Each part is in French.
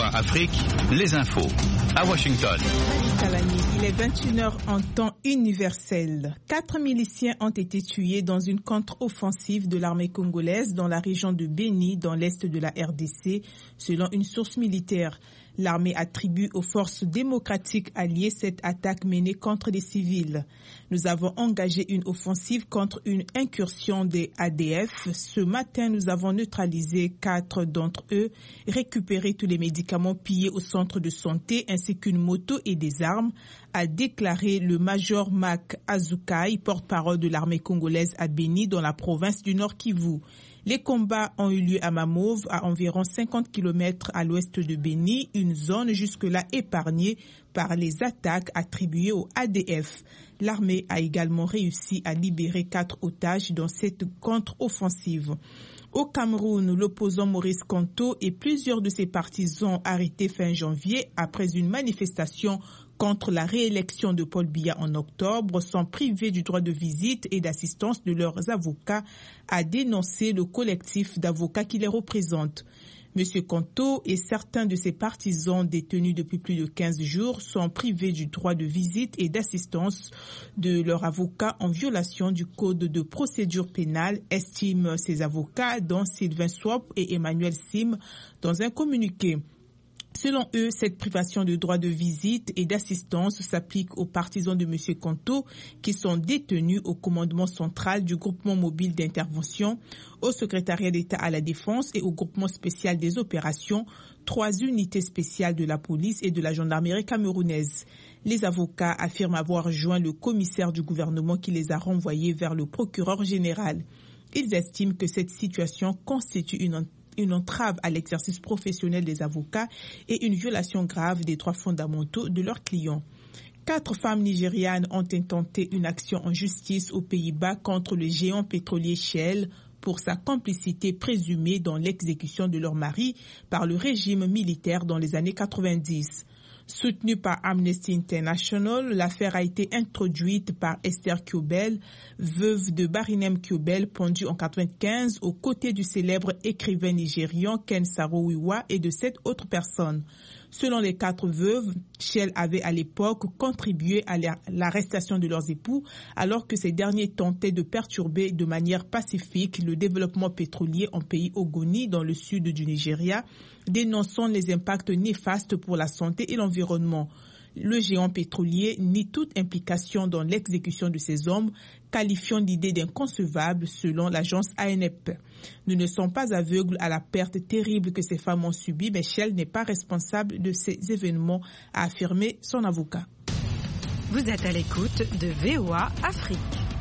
VOA Afrique, les infos. À Washington. Il est 21h en temps universel. 4 miliciens ont été tués dans une contre-offensive de l'armée congolaise dans la région de Béni, dans l'est de la RDC, selon une source militaire. L'armée attribue aux forces démocratiques alliées cette attaque menée contre des civils. Nous avons engagé une offensive contre une incursion des ADF. Ce matin, nous avons neutralisé 4 d'entre eux, récupéré tous les médicaments pillés au centre de santé ainsi qu'une moto et des armes, a déclaré le major Mac Azukai, porte-parole de l'armée congolaise à Béni dans la province du Nord Kivu. Les combats ont eu lieu à Mamove, à environ 50 km à l'ouest de Béni, une zone jusque-là épargnée par les attaques attribuées au ADF. L'armée a également réussi à libérer 4 otages dans cette contre-offensive. Au Cameroun, l'opposant Maurice Kamto et plusieurs de ses partisans arrêtés fin janvier après une manifestation contre la réélection de Paul Biya en octobre sont privés du droit de visite et d'assistance de leurs avocats, a dénoncé le collectif d'avocats qui les représente. M. Kamto et certains de ses partisans détenus depuis plus de 15 jours sont privés du droit de visite et d'assistance de leurs avocats en violation du code de procédure pénale, estiment ces avocats, dont Sylvain Swap et Emmanuel Sim, dans un communiqué. Selon eux, cette privation de droit de visite et d'assistance s'applique aux partisans de M. Kamto qui sont détenus au commandement central du groupement mobile d'intervention, au secrétariat d'État à la Défense et au groupement spécial des opérations, 3 unités spéciales de la police et de la gendarmerie camerounaise. Les avocats affirment avoir joint le commissaire du gouvernement qui les a renvoyés vers le procureur général. Ils estiment que cette situation constitue une entrave à l'exercice professionnel des avocats et une violation grave des droits fondamentaux de leurs clients. 4 femmes nigérianes ont intenté une action en justice aux Pays-Bas contre le géant pétrolier Shell pour sa complicité présumée dans l'exécution de leur mari par le régime militaire dans les années 90. Soutenue par Amnesty International, l'affaire a été introduite par Esther Kiobel, veuve de Barinem Kiobel, pendue en 1995 aux côtés du célèbre écrivain nigérian Ken Saro-Wiwa et de 7 autres personnes. Selon les 4 veuves, Shell avait à l'époque contribué à l'arrestation de leurs époux alors que ces derniers tentaient de perturber de manière pacifique le développement pétrolier en pays Ogoni dans le sud du Nigeria, dénonçant les impacts néfastes pour la santé et l'environnement. Le géant pétrolier nie toute implication dans l'exécution de ces hommes, qualifiant l'idée d'inconcevable selon l'agence ANP. Nous ne sommes pas aveugles à la perte terrible que ces femmes ont subie, mais Shell n'est pas responsable de ces événements, a affirmé son avocat. Vous êtes à l'écoute de VOA Afrique.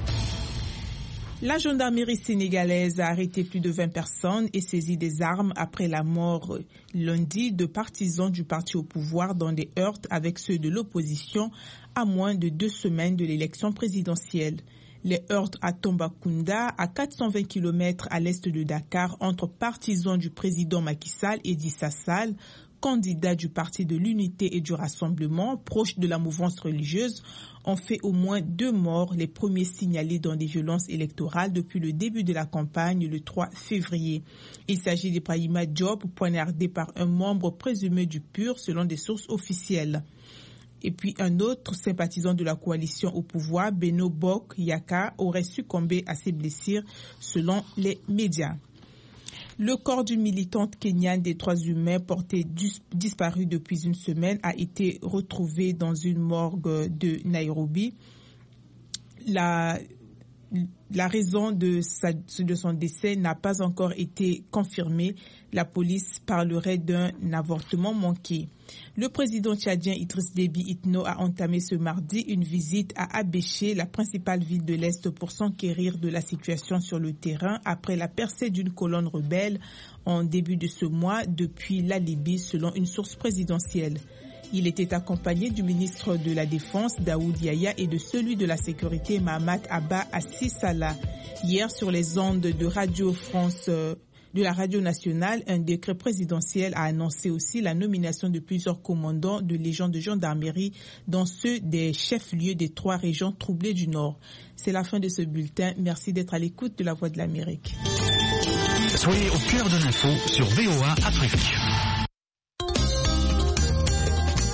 La gendarmerie sénégalaise a arrêté plus de 20 personnes et saisi des armes après la mort lundi de partisans du parti au pouvoir dans des heurts avec ceux de l'opposition à moins de 2 semaines de l'élection présidentielle. Les heurts à Tambacounda, à 420 km à l'est de Dakar, entre partisans du président Macky Sall et d'Issa Sall, candidat du Parti de l'Unité et du Rassemblement, proche de la mouvance religieuse, ont fait au moins 2 morts, les premiers signalés dans des violences électorales depuis le début de la campagne le 3 février. Il s'agit d'Ibrahima Diop, poignardé par un membre présumé du PUR selon des sources officielles. Et puis un autre sympathisant de la coalition au pouvoir, Beno Bok Yaka, aurait succombé à ses blessures selon les médias. Le corps d'une militante kenyane des droits humains portée disparue depuis une semaine a été retrouvé dans une morgue de Nairobi. La raison de son décès n'a pas encore été confirmée. La police parlerait d'un avortement manqué. Le président tchadien Idriss Déby Itno a entamé ce mardi une visite à Abéché, la principale ville de l'Est, pour s'enquérir de la situation sur le terrain après la percée d'une colonne rebelle en début de ce mois depuis la Libye, selon une source présidentielle. Il était accompagné du ministre de la Défense, Daoud Yahya, et de celui de la Sécurité, Mahamat Abba Assi Salah. Hier, sur les ondes de Radio France, de la Radio nationale, un décret présidentiel a annoncé aussi la nomination de plusieurs commandants de légions de gendarmerie, dont ceux des chefs-lieux des 3 régions troublées du Nord. C'est la fin de ce bulletin. Merci d'être à l'écoute de la Voix de l'Amérique. Soyez au cœur de l'info sur VOA Afrique.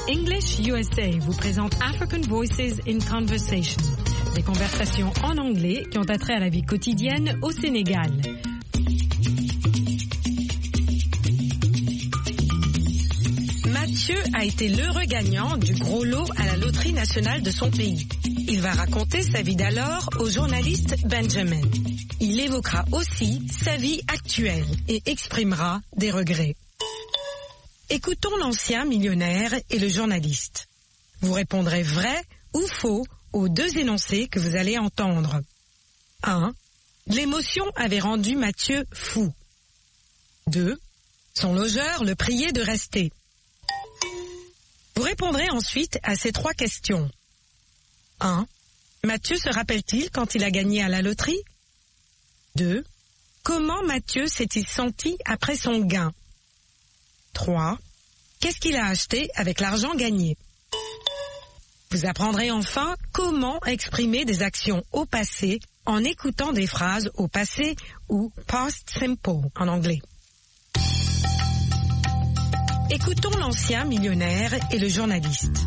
English USA vous présente African Voices in Conversation, des conversations en anglais qui ont attrait à la vie quotidienne au Sénégal. Mathieu a été l'heureux gagnant du gros lot à la loterie nationale de son pays. Il va raconter sa vie d'alors au journaliste Benjamin. Il évoquera aussi sa vie actuelle et exprimera des regrets. Écoutons l'ancien millionnaire et le journaliste. Vous répondrez vrai ou faux aux deux énoncés que vous allez entendre. 1. L'émotion avait rendu Mathieu fou. 2. Son logeur le priait de rester. Vous répondrez ensuite à ces trois questions. 1. Mathieu se rappelle-t-il quand il a gagné à la loterie? 2. Comment Mathieu s'est-il senti après son gain? 3. Qu'est-ce qu'il a acheté avec l'argent gagné? Vous apprendrez enfin comment exprimer des actions au passé en écoutant des phrases au passé ou past simple en anglais. Écoutons l'ancien millionnaire et le journaliste.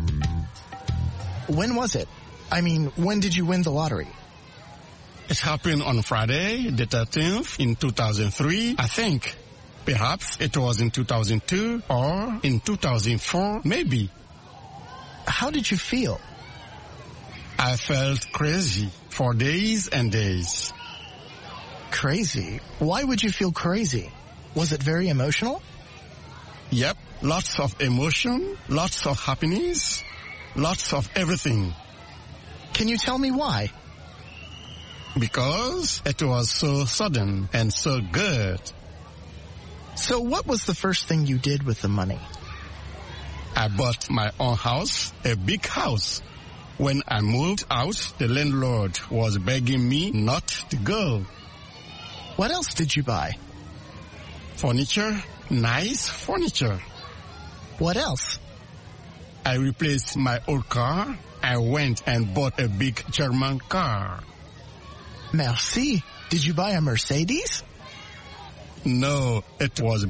When was it? I mean, when did you win the lottery? It happened on Friday, the 13th, in 2003, I think. Perhaps it was in 2002 or in 2004, maybe. How did you feel? I felt crazy for days and days. Crazy? Why would you feel crazy? Was it very emotional? Yep, lots of emotion, lots of happiness, lots of everything. Can you tell me why? Because it was so sudden and so good. So what was the first thing you did with the money? I bought my own house, a big house. When I moved out, the landlord was begging me not to go. What else did you buy? Furniture, nice furniture. What else? I replaced my old car. I went and bought a big German car. Merci. Did you buy a Mercedes? No, it was a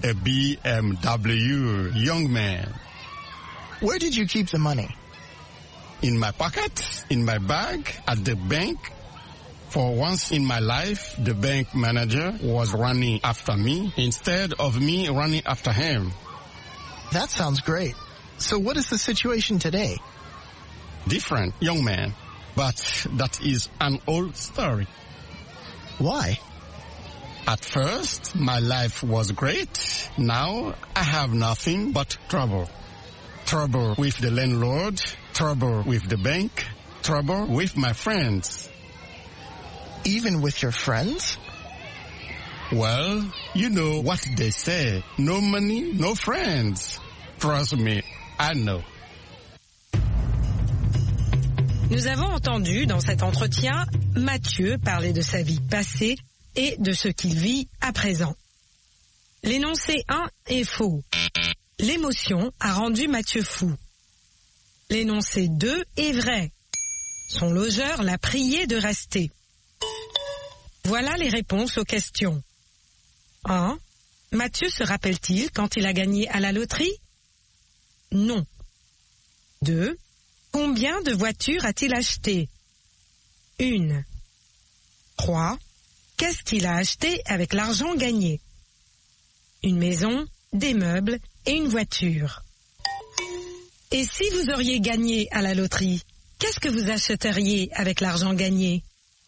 BMW, young man. Where did you keep the money? In my pocket, in my bag, at the bank. For once in my life, the bank manager was running after me instead of me running after him. That sounds great. So what is the situation today? Different, young man. But that is an old story. Why? At first, my life was great. Now, I have nothing but trouble. Trouble with the landlord, trouble with the bank, trouble with my friends. Even with your friends? Well, you know what they say. No money, no friends. Trust me, I know. Nous avons entendu dans cet entretien Mathieu parler de sa vie passée et de ce qu'il vit à présent. L'énoncé 1 est faux. L'émotion a rendu Mathieu fou. L'énoncé 2 est vrai. Son logeur l'a prié de rester. Voilà les réponses aux questions. 1. Mathieu se rappelle-t-il quand il a gagné à la loterie? Non. 2. Combien de voitures a-t-il acheté? 1. 3. Qu'est-ce qu'il a acheté avec l'argent gagné? Une maison, des meubles et une voiture. Et si vous auriez gagné à la loterie, qu'est-ce que vous achèteriez avec l'argent gagné?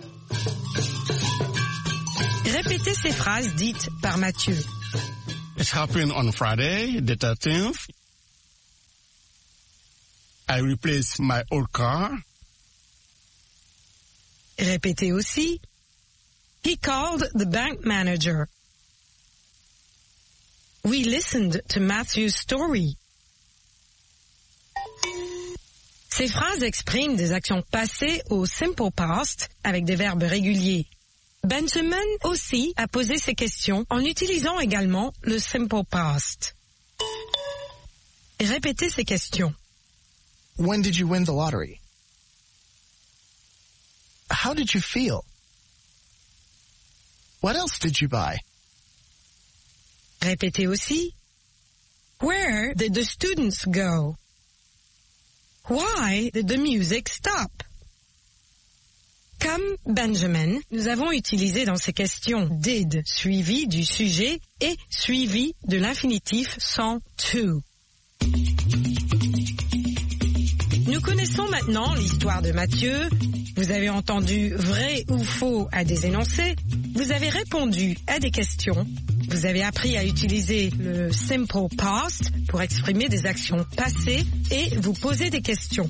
Répétez ces phrases dites par Mathieu. It happened on Friday, the 13th. I replaced my old car. Répétez aussi. He called the bank manager. We listened to Matthew's story. Ces phrases expriment des actions passées au simple past avec des verbes réguliers. Benjamin aussi a posé ces questions en utilisant également le simple past. Répétez ces questions. When did you win the lottery? How did you feel? What else did you buy? Répétez aussi. Where did the students go? Why did the music stop? Comme Benjamin, nous avons utilisé dans ces questions did suivi du sujet et suivi de l'infinitif sans to. Nous connaissons maintenant l'histoire de Mathieu. Vous avez entendu vrai ou faux à des énoncés. Vous avez répondu à des questions. Vous avez appris à utiliser le simple past pour exprimer des actions passées et vous poser des questions.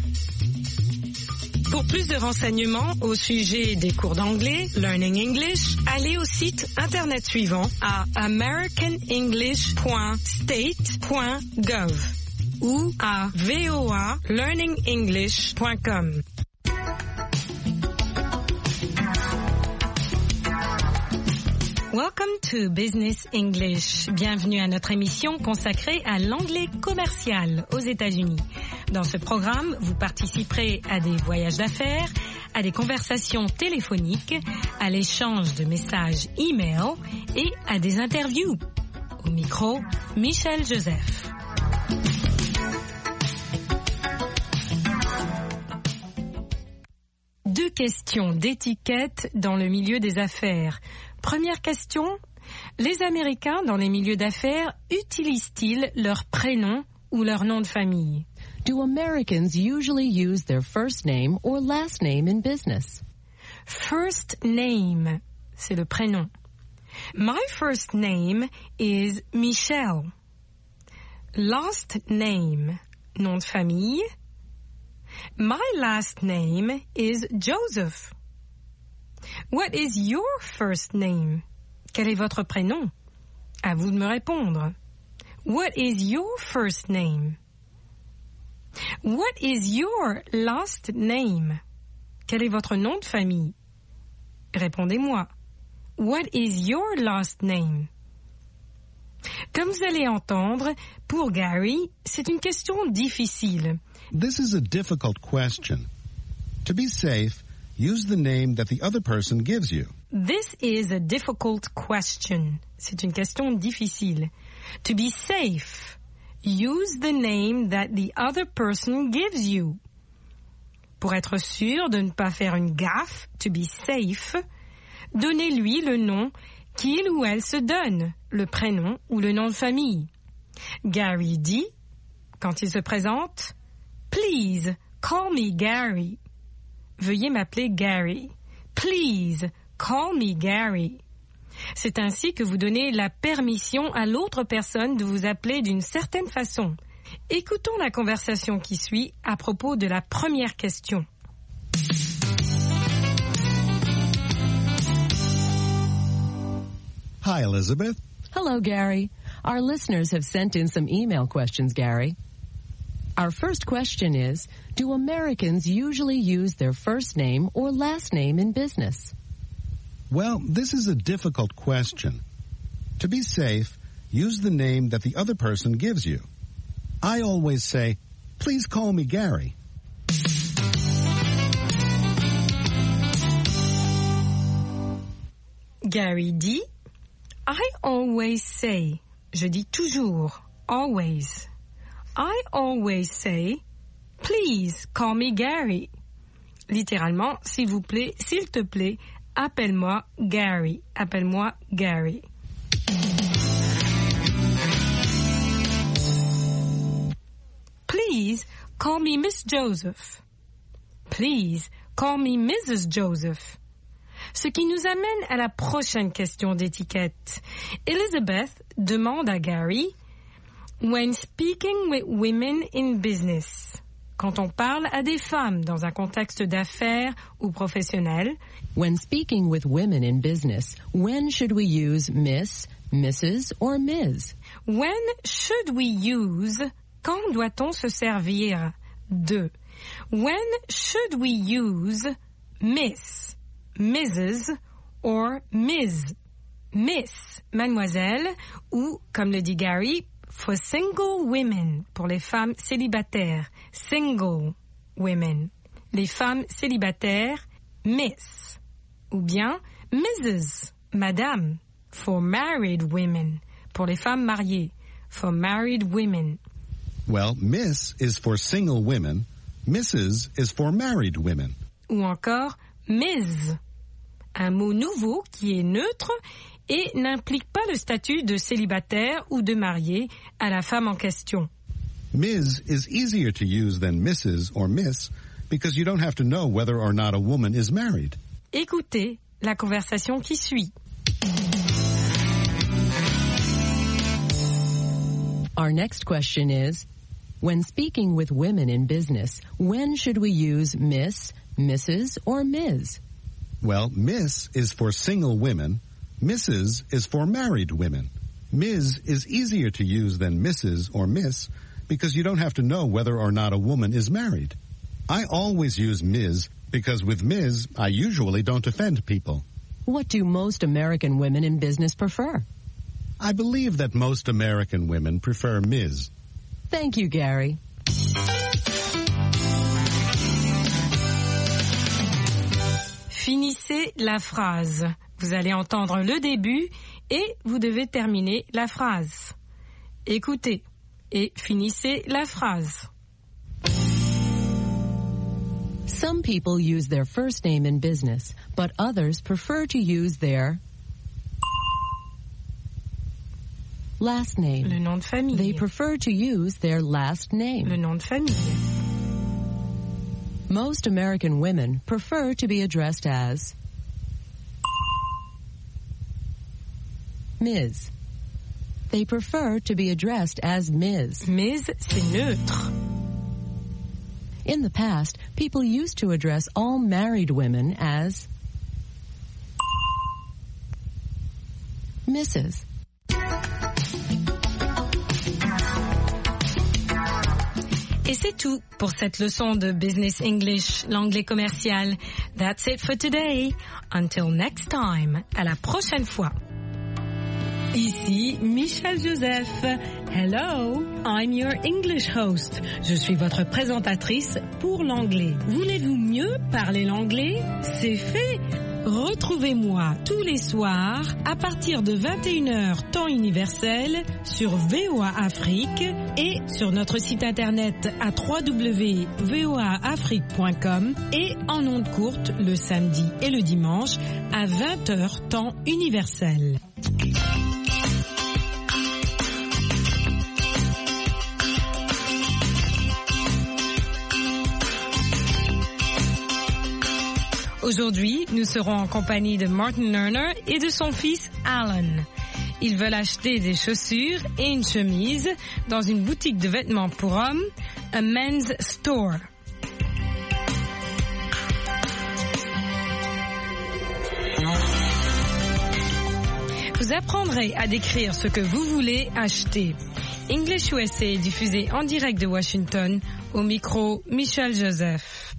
Pour plus de renseignements au sujet des cours d'anglais, Learning English, allez au site internet suivant à americanenglish.state.gov ou à voalearningenglish.com. Welcome to Business English. Bienvenue à notre émission consacrée à l'anglais commercial aux États-Unis. Dans ce programme, vous participerez à des voyages d'affaires, à des conversations téléphoniques, à l'échange de messages e-mail et à des interviews. Au micro, Michel Joseph. Deux questions d'étiquette dans le milieu des affaires. Première question, les Américains dans les milieux d'affaires utilisent-ils leur prénom ou leur nom de famille? Do Americans usually use their first name or last name in business? First name, c'est le prénom. My first name is Michelle. Last name, nom de famille. My last name is Joseph. What is your first name? Quel est votre prénom? À vous de me répondre. What is your first name? What is your last name? Quel est votre nom de famille? Répondez-moi. What is your last name? Comme vous allez entendre, pour Gary, c'est une question difficile. This is a difficult question. To be safe, use the name that the other person gives you. This is a difficult question. C'est une question difficile. To be safe, use the name that the other person gives you. Pour être sûr de ne pas faire une gaffe, to be safe, donnez-lui le nom qu'il ou elle se donne, le prénom ou le nom de famille. Gary dit, quand il se présente, Please, call me Gary. Veuillez m'appeler Gary. Please, call me Gary. C'est ainsi que vous donnez la permission à l'autre personne de vous appeler d'une certaine façon. Écoutons la conversation qui suit à propos de la première question. Hi, Elizabeth. Hello, Gary. Our listeners have sent in some email questions, Gary. Our first question is, do Americans usually use their first name or last name in business? Well, this is a difficult question. To be safe, use the name that the other person gives you. I always say, please call me Gary. Gary dit, I always say, je dis toujours, always. I always say, please call me Gary. Littéralement, s'il vous plaît, s'il te plaît, appelle-moi Gary. Appelle-moi Gary. Please call me Miss Joseph. Please call me Mrs. Joseph. Ce qui nous amène à la prochaine question d'étiquette. Elizabeth demande à Gary, when speaking with women in business, quand on parle à des femmes dans un contexte d'affaires ou professionnel, when speaking with women in business, when should we use Miss, Mrs. or Ms? When should we use, quand doit-on se servir de? When should we use Miss, Mrs. or Ms? Miss, mademoiselle, ou, comme le dit Gary, for single women, pour les femmes célibataires, single women. Les femmes célibataires, Miss. Ou bien Mrs., madame, for married women, pour les femmes mariées, for married women. Well, Miss is for single women. Mrs. is for married women. Ou encore Ms. Un mot nouveau qui est neutre et n'implique pas le statut de célibataire ou de marié à la femme en question. Ms. is easier to use than Mrs. or Miss because you don't have to know whether or not a woman is married. Écoutez la conversation qui suit. Our next question is, when speaking with women in business, when should we use Miss, Mrs., or Ms.? Well, Miss is for single women. Mrs. is for married women. Ms. is easier to use than Mrs. or Miss because you don't have to know whether or not a woman is married. I always use Ms. because with Ms. I usually don't offend people. What do most American women in business prefer? I believe that most American women prefer Ms. Thank you, Gary. Finissez la phrase. Vous allez entendre le début et vous devez terminer la phrase. Écoutez et finissez la phrase. Some people use their first name in business, but others prefer to use their last name. Le nom de famille. They prefer to use their last name. Le nom de famille. Most American women prefer to be addressed as Ms. They prefer to be addressed as Ms. Ms, c'est neutre. In the past, people used to address all married women as Mrs. Et c'est tout pour cette leçon de Business English, l'anglais commercial. That's it for today. Until next time. À la prochaine fois. Ici Michel Joseph. Hello, I'm your English host. Je suis votre présentatrice pour l'anglais. Voulez-vous mieux parler l'anglais? C'est fait. Retrouvez-moi tous les soirs à partir de 21h temps universel sur VOA Afrique et sur notre site internet à www.voaafrique.com et en ondes courtes le samedi et le dimanche à 20h temps universel. Aujourd'hui, nous serons en compagnie de Martin Lerner et de son fils Alan. Ils veulent acheter des chaussures et une chemise dans une boutique de vêtements pour hommes, a men's store. Vous apprendrez à décrire ce que vous voulez acheter. English USA est diffusé en direct de Washington, au micro Michel Joseph.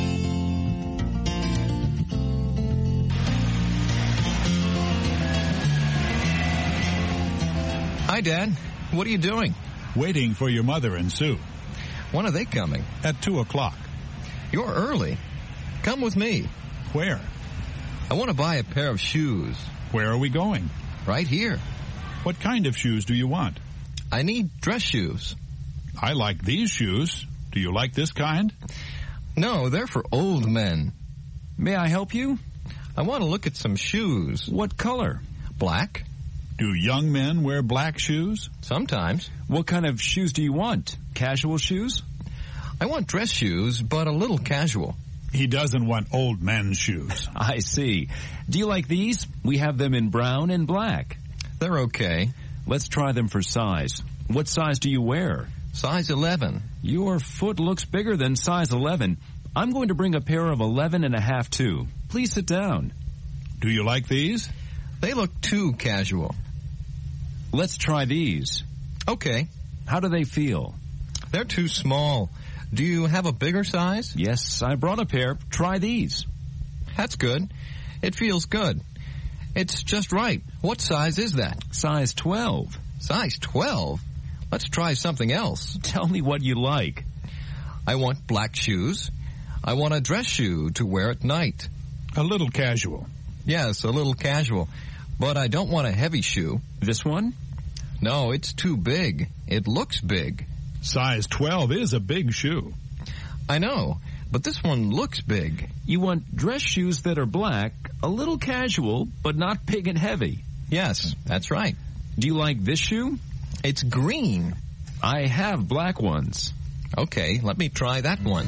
Hi, Dad. What are you doing? Waiting for your mother and Sue. When are they coming? At 2 o'clock. You're early. Come with me. Where? I want to buy a pair of shoes. Where are we going? Right here. What kind of shoes do you want? I need dress shoes. I like these shoes. Do you like this kind? No, they're for old men. May I help you? I want to look at some shoes. What color? Black. Do young men wear black shoes? Sometimes. What kind of shoes do you want? Casual shoes? I want dress shoes, but a little casual. He doesn't want old men's shoes. I see. Do you like these? We have them in brown and black. They're okay. Let's try them for size. What size do you wear? Size 11. Your foot looks bigger than size 11. I'm going to bring a pair of 11.5 too. Please sit down. Do you like these? They look too casual. Let's try these. Okay. How do they feel? They're too small. Do you have a bigger size? Yes, I brought a pair. Try these. That's good. It feels good. It's just right. What size is that? Size 12. Size 12? Let's try something else. Tell me what you like. I want black shoes. I want a dress shoe to wear at night. A little casual. Yes, a little casual. But I don't want a heavy shoe. This one? No, it's too big. It looks big. Size 12 is a big shoe. I know, but this one looks big. You want dress shoes that are black, a little casual, but not big and heavy. Yes, that's right. Do you like this shoe? It's green. I have black ones. Okay, let me try that one.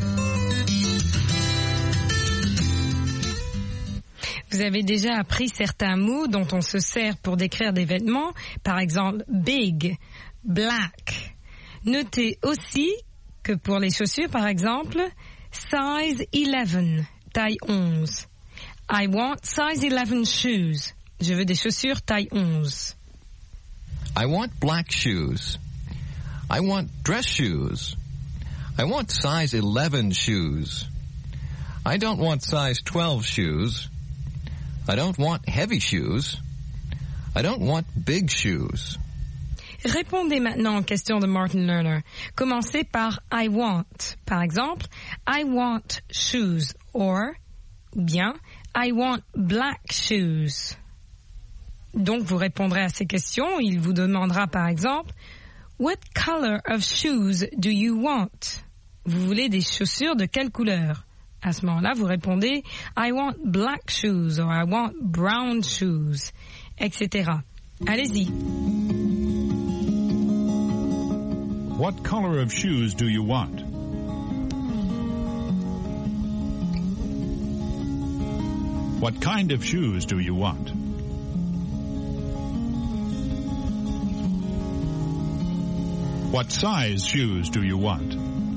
Vous avez déjà appris certains mots dont on se sert pour décrire des vêtements, par exemple big, black. Notez aussi que pour les chaussures, par exemple, size 11, taille 11. I want size 11 shoes. Je veux des chaussures taille 11. I want black shoes. I want dress shoes. I want size 11 shoes. I don't want size 12 shoes. I don't want heavy shoes. I don't want big shoes. Répondez maintenant aux questions de Martin Lerner. Commencez par I want. Par exemple, I want shoes or, ou bien, I want black shoes. Donc, vous répondrez à ces questions. Il vous demandera par exemple, what color of shoes do you want? Vous voulez des chaussures de quelle couleur? À ce moment-là, vous répondez, I want black shoes or I want brown shoes, etc. Allez-y. What color of shoes do you want? What kind of shoes do you want? What size shoes do you want?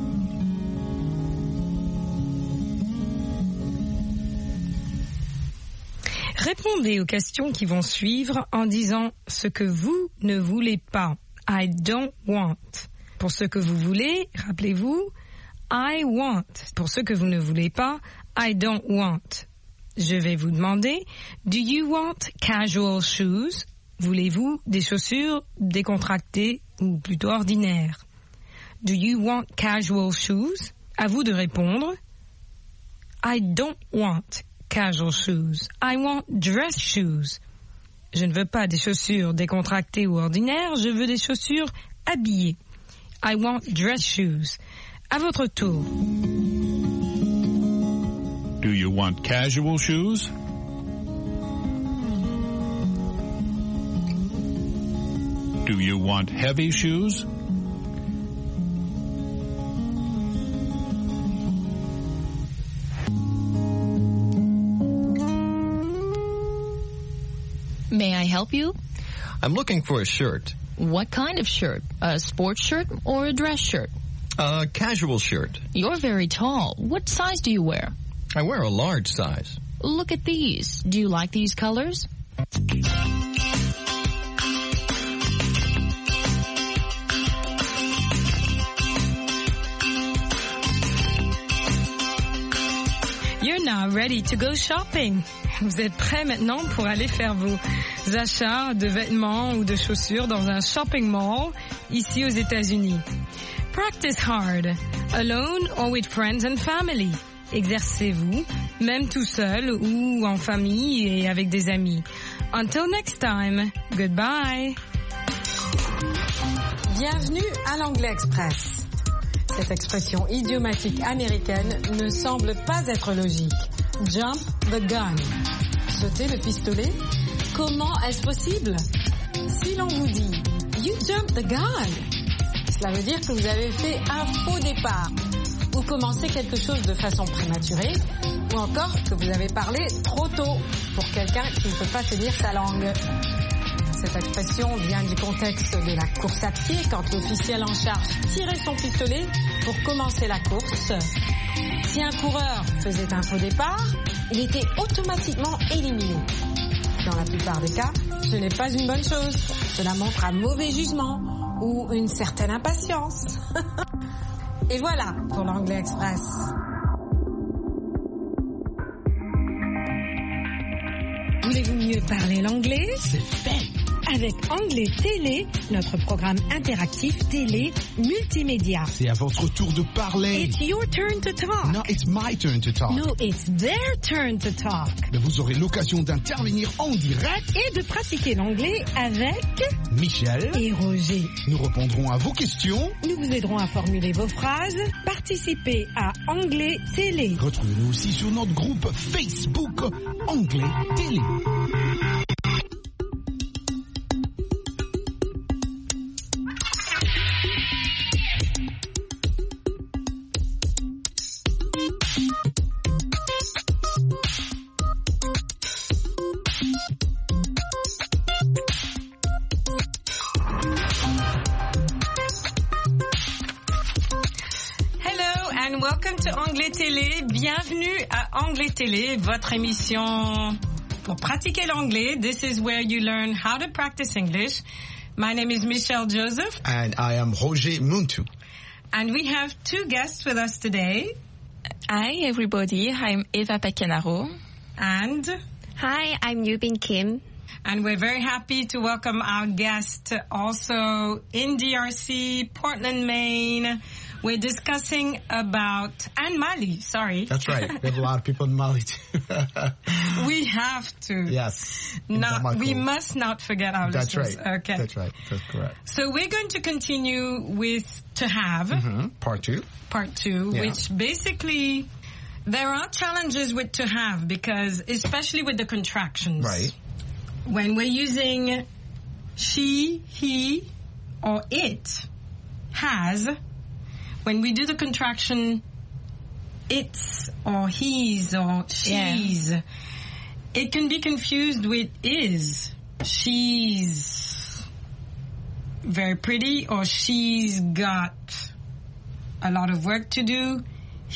Répondez aux questions qui vont suivre en disant ce que vous ne voulez pas. I don't want. Pour ce que vous voulez, rappelez-vous, I want. Pour ce que vous ne voulez pas, I don't want. Je vais vous demander, do you want casual shoes? Voulez-vous des chaussures décontractées ou plutôt ordinaires? Do you want casual shoes? À vous de répondre. I don't want casual shoes. I want dress shoes. Je ne veux pas des chaussures décontractées ou ordinaires, je veux des chaussures habillées. I want dress shoes. À votre tour. Do you want casual shoes? Do you want heavy shoes? May I help you? I'm looking for a shirt. What kind of shirt? A sports shirt or a dress shirt? A casual shirt. You're very tall. What size do you wear? I wear a large size. Look at these. Do you like these colors? You're now ready to go shopping. Vous êtes prêts maintenant pour aller faire vos achats de vêtements ou de chaussures dans un shopping mall ici aux États-Unis. Practice hard, alone or with friends and family. Exercez-vous, même tout seul ou en famille et avec des amis. Until next time, goodbye. Bienvenue à l'Anglais Express. Cette expression idiomatique américaine ne semble pas être logique. Jump the gun. Sauter le pistolet? Comment est-ce possible? Si l'on vous dit You jump the gun, cela veut dire que vous avez fait un faux départ ou commencé quelque chose de façon prématurée ou encore que vous avez parlé trop tôt pour quelqu'un qui ne peut pas tenir sa langue. Cette expression vient du contexte de la course à pied quand l'officiel en charge tirait son pistolet pour commencer la course. Si un coureur faisait un faux départ, il était automatiquement éliminé. Dans la plupart des cas, ce n'est pas une bonne chose. Cela montre un mauvais jugement ou une certaine impatience. Et voilà pour l'Anglais Express. Voulez-vous mieux parler l'anglais? C'est fait. avec Anglais Télé, notre programme interactif télé multimédia. C'est à votre tour de parler. It's your turn to talk. No, it's my turn to talk. No, it's their turn to talk. Mais vous aurez l'occasion d'intervenir en direct et de pratiquer l'anglais avec Michel et Roger. Nous répondrons à vos questions. Nous vous aiderons à formuler vos phrases. Participez à Anglais Télé. Retrouvez-nous aussi sur notre groupe Facebook Anglais Télé. Welcome to Anglais Télé. Bienvenue à Anglais Télé, votre émission pour pratiquer l'anglais. This is where you learn how to practice English. My name is Michelle Joseph. And I am Roger Muntu. And we have two guests with us today. Hi, everybody. I'm Eva Pecanaro. And... Hi, I'm Yubin Kim. And we're very happy to welcome our guest also in DRC, Portland, Maine. We're discussing about, and Mali, sorry. That's right. We have a lot of people in Mali too. We have to. Yes. We must not forget our listeners. That's right. Okay. That's right. That's correct. So we're going to continue with to have. Mm-hmm. Part two, yeah. Which basically, there are challenges with to have because, especially with the contractions. Right. When we're using she, he, or it, has, when we do the contraction it's or he's or she's, it can be confused with is. She's very pretty or she's got a lot of work to do.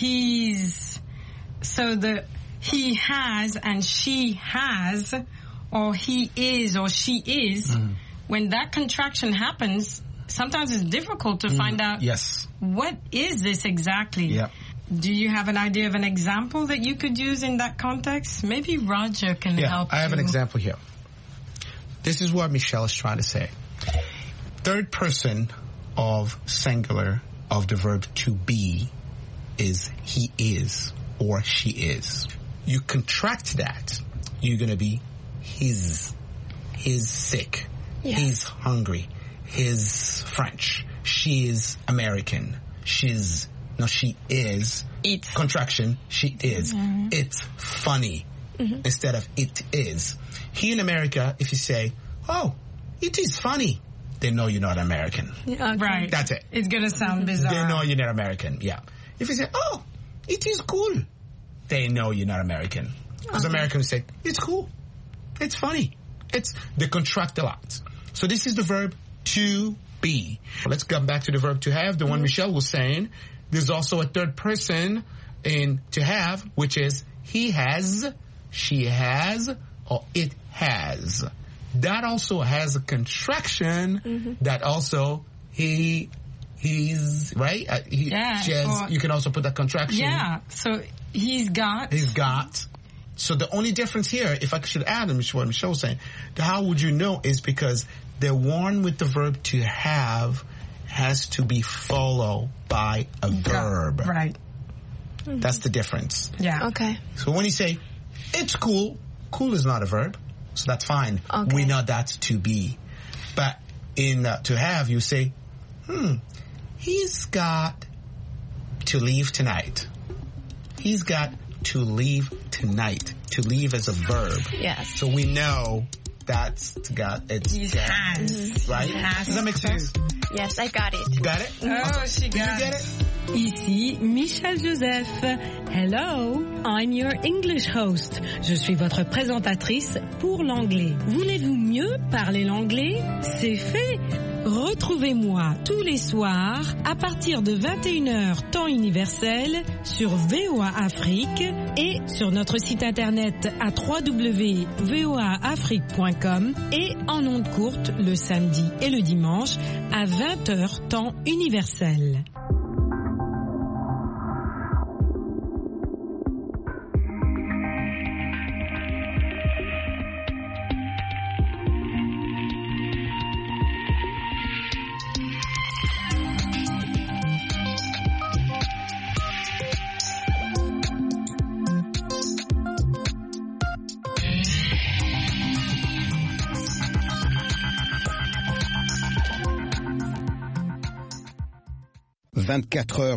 So the he has and she has or he is or she is, when that contraction happens, sometimes it's difficult to find out what is this exactly. Yep. Do you have an idea of an example that you could use in that context? Maybe Roger can help I have an example here. This is what Michelle is trying to say. Third person of singular of the verb to be is he is or she is. You contract that, you're going to be he's sick, he's hungry, he's French, she is American, she is, contraction, she is, it's funny, instead of it is. Here in America, if you say, oh, it is funny, they know you're not American. Okay. Right. That's it. It's going to sound bizarre. They know you're not American, If you say, oh, it is cool, they know you're not American. Because Americans say, it's cool, it's funny. They contract a lot. So this is the verb to be. Let's come back to the verb to have, the one Michelle was saying. There's also a third person in to have, which is he has, she has, or it has. That also has a contraction that also he's, right? She has, you can also put that contraction. Yeah, so he's got. So the only difference here, if I should add, what Michelle was saying, how would you know is because the one with the verb to have has to be followed by a verb. Right. That's the difference. Yeah. Okay. So when you say, it's cool, cool is not a verb, so that's fine. Okay. We know that's to be. But in to have, you say, he's got to leave tonight. He's got to leave tonight. To leave as a verb. Yes. So we know that's he has. Right? Does that make sense? Yes, I got it. You got it? Oh, she got it. Ici Michelle Joseph. Hello, I'm your English host. Je suis votre présentatrice pour l'anglais. Voulez-vous mieux parler l'anglais? C'est fait. Retrouvez-moi tous les soirs à partir de 21h temps universel sur VOA Afrique et sur notre site internet à www.voaafrique.com et en ondes courtes le samedi et le dimanche à 20h temps universel. 24 heures